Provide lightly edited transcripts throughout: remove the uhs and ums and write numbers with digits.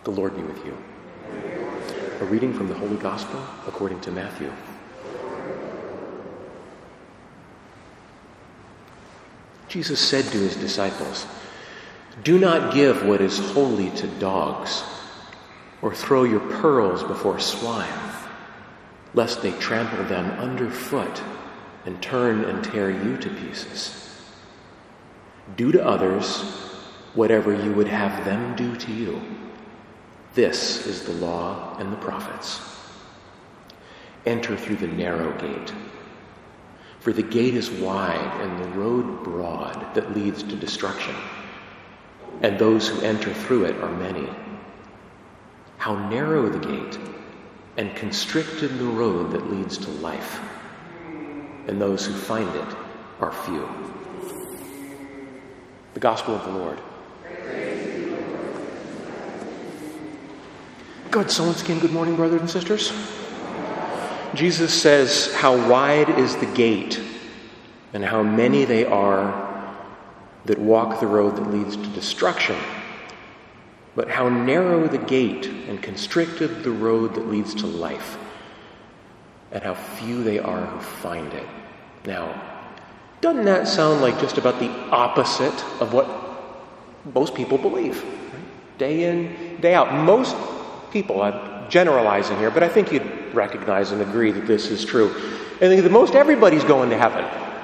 The Lord be with you. A reading from the Holy Gospel according to Matthew. Jesus said to his disciples, "Do not give what is holy to dogs, or throw your pearls before swine, lest they trample them underfoot and turn and tear you to pieces. Do to others whatever you would have them do to you. This is the law and the prophets. Enter through the narrow gate. For the gate is wide and the road broad that leads to destruction, and those who enter through it are many. How narrow the gate and constricted the road that leads to life, and those who find it are few." The Gospel of the Lord. Good. So once again, good morning, brothers and sisters. Jesus says how wide is the gate and how many they are that walk the road that leads to destruction, but how narrow the gate and constricted the road that leads to life, and how few they are who find it. Now, doesn't that sound like just about the opposite of what most people believe? Day in, day out. Most people, I'm generalizing here, but I think you'd recognize and agree that this is true. I think that most everybody's going to heaven.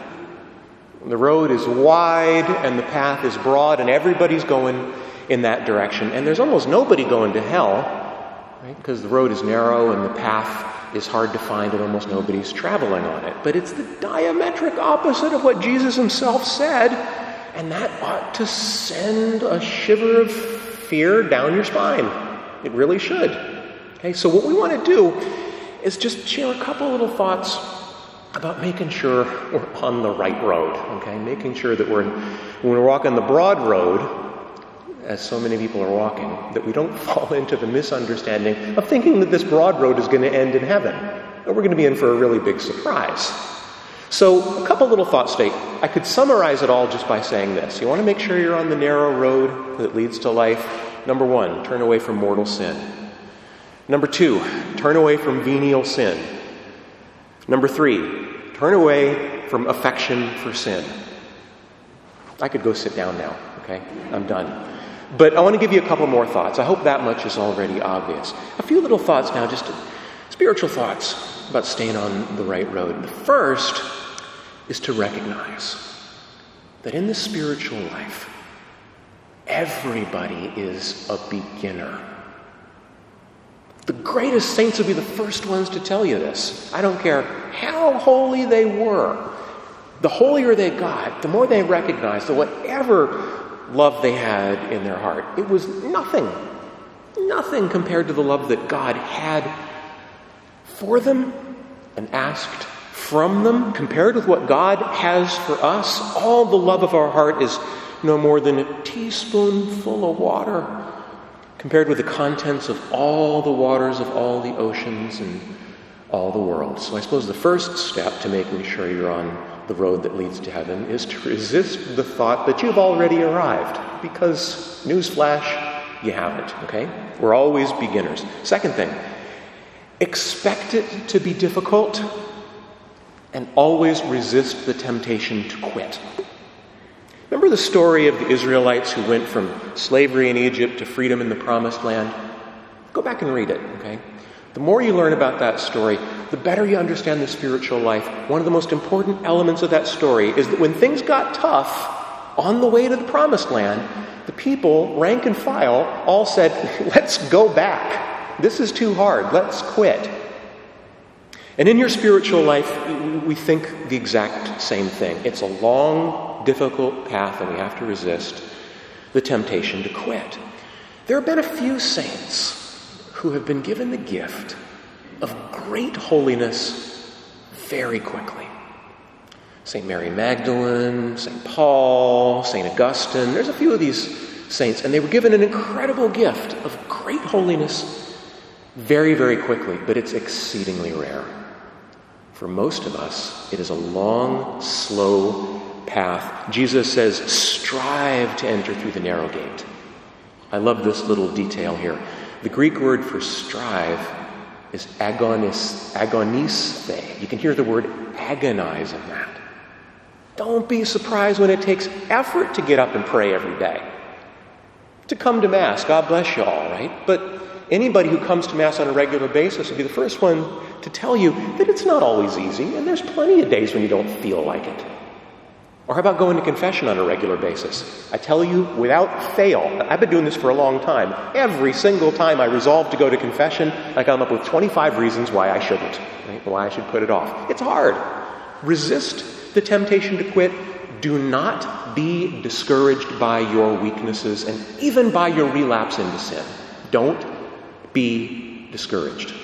The road is wide and the path is broad and everybody's going in that direction. And there's almost nobody going to hell, right? Because the road is narrow and the path is hard to find and almost nobody's traveling on it. But it's the diametric opposite of what Jesus himself said, and that ought to send a shiver of fear down your spine. It really should. Okay, so what we want to do is just share a couple little thoughts about making sure we're on the right road. Okay, making sure that when we're walking the broad road, as so many people are walking, that we don't fall into the misunderstanding of thinking that this broad road is going to end in heaven, or we're going to be in for a really big surprise. So a couple little thoughts today. I could summarize it all just by saying this. You want to make sure you're on the narrow road that leads to life. Number 1, turn away from mortal sin. Number 2, turn away from venial sin. Number 3, turn away from affection for sin. I could go sit down now, okay? I'm done. But I want to give you a couple more thoughts. I hope that much is already obvious. A few little thoughts now, just spiritual thoughts about staying on the right road. The first is to recognize that in the spiritual life, everybody is a beginner. The greatest saints would be the first ones to tell you this. I don't care how holy they were. The holier they got, the more they recognized that whatever love they had in their heart, it was nothing compared to the love that God had for them and asked from them. Compared with what God has for us, all the love of our heart is no more than a teaspoonful of water compared with the contents of all the waters of all the oceans and all the world. So I suppose the first step to making sure you're on the road that leads to heaven is to resist the thought that you've already arrived, because, newsflash, you haven't, okay? We're always beginners. Second thing, expect it to be difficult and always resist the temptation to quit. Remember the story of the Israelites who went from slavery in Egypt to freedom in the Promised Land? Go back and read it, okay? The more you learn about that story, the better you understand the spiritual life. One of the most important elements of that story is that when things got tough on the way to the Promised Land, the people, rank and file, all said, "Let's go back. This is too hard. Let's quit." And in your spiritual life, we think the exact same thing. It's a long, difficult path, and we have to resist the temptation to quit. There have been a few saints who have been given the gift of great holiness very quickly. St. Mary Magdalene, St. Paul, St. Augustine. There's a few of these saints, and they were given an incredible gift of great holiness very, very quickly, but it's exceedingly rare. For most of us, it is a long, slow path. Jesus says, strive to enter through the narrow gate. I love this little detail here. The Greek word for strive is agoniste. You can hear the word agonize in that. Don't be surprised when it takes effort to get up and pray every day. To come to Mass, God bless you all, right? But anybody who comes to Mass on a regular basis will be the first one to tell you that it's not always easy, and there's plenty of days when you don't feel like it. Or how about going to confession on a regular basis? I tell you, without fail, I've been doing this for a long time. Every single time I resolve to go to confession, I come up with 25 reasons why I shouldn't, right? Why I should put it off. It's hard. Resist the temptation to quit. Do not be discouraged by your weaknesses and even by your relapse into sin. Don't be discouraged.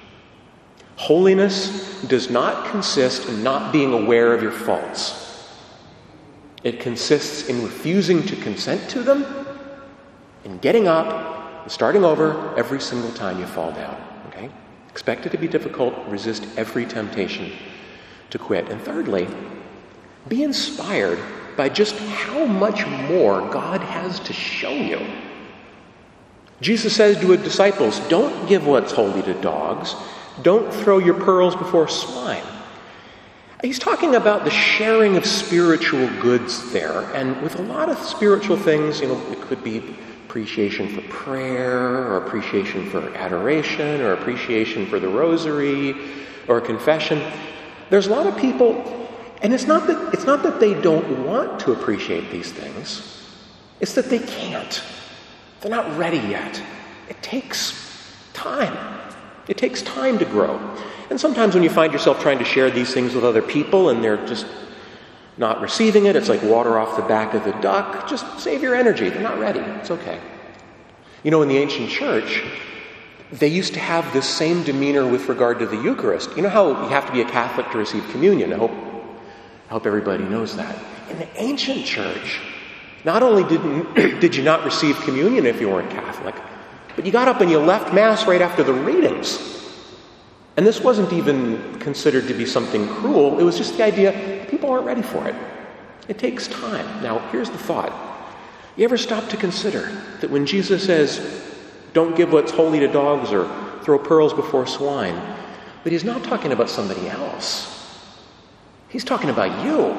Holiness does not consist in not being aware of your faults. It consists in refusing to consent to them and getting up and starting over every single time you fall down. Okay? Expect it to be difficult. Resist every temptation to quit. And thirdly, be inspired by just how much more God has to show you. Jesus says to his disciples, don't give what's holy to dogs. Don't throw your pearls before swine. He's talking about the sharing of spiritual goods there. And with a lot of spiritual things, it could be appreciation for prayer, or appreciation for adoration, or appreciation for the rosary, or confession. There's a lot of people, and it's not that they don't want to appreciate these things. It's that they can't. They're not ready yet. It takes time. It takes time to grow. And sometimes when you find yourself trying to share these things with other people and they're just not receiving it, it's like water off the back of the duck. Just save your energy. They're not ready. It's okay. In the ancient church, they used to have this same demeanor with regard to the Eucharist. You know how you have to be a Catholic to receive communion? I hope everybody knows that. In the ancient church, not only did you not receive communion if you weren't Catholic, but you got up and you left Mass right after the readings. And this wasn't even considered to be something cruel. It was just the idea people aren't ready for it. It takes time. Now, here's the thought. You ever stop to consider that when Jesus says, don't give what's holy to dogs or throw pearls before swine, that he's not talking about somebody else. He's talking about you.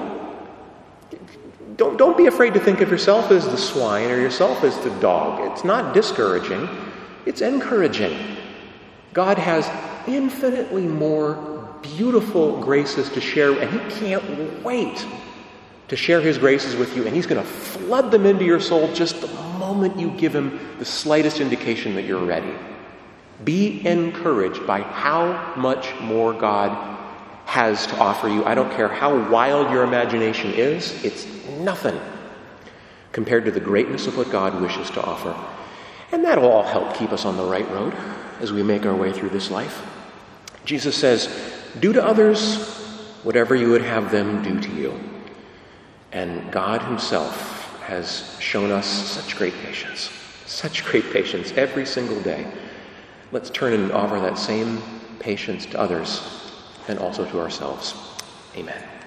Don't be afraid to think of yourself as the swine or yourself as the dog. It's not discouraging. It's encouraging. God has infinitely more beautiful graces to share, and he can't wait to share his graces with you, and he's going to flood them into your soul just the moment you give him the slightest indication that you're ready. Be encouraged by how much more God has to offer you. I don't care how wild your imagination is, it's nothing compared to the greatness of what God wishes to offer. And that'll all help keep us on the right road as we make our way through this life. Jesus says, do to others whatever you would have them do to you. And God himself has shown us such great patience every single day. Let's turn and offer that same patience to others and also to ourselves. Amen.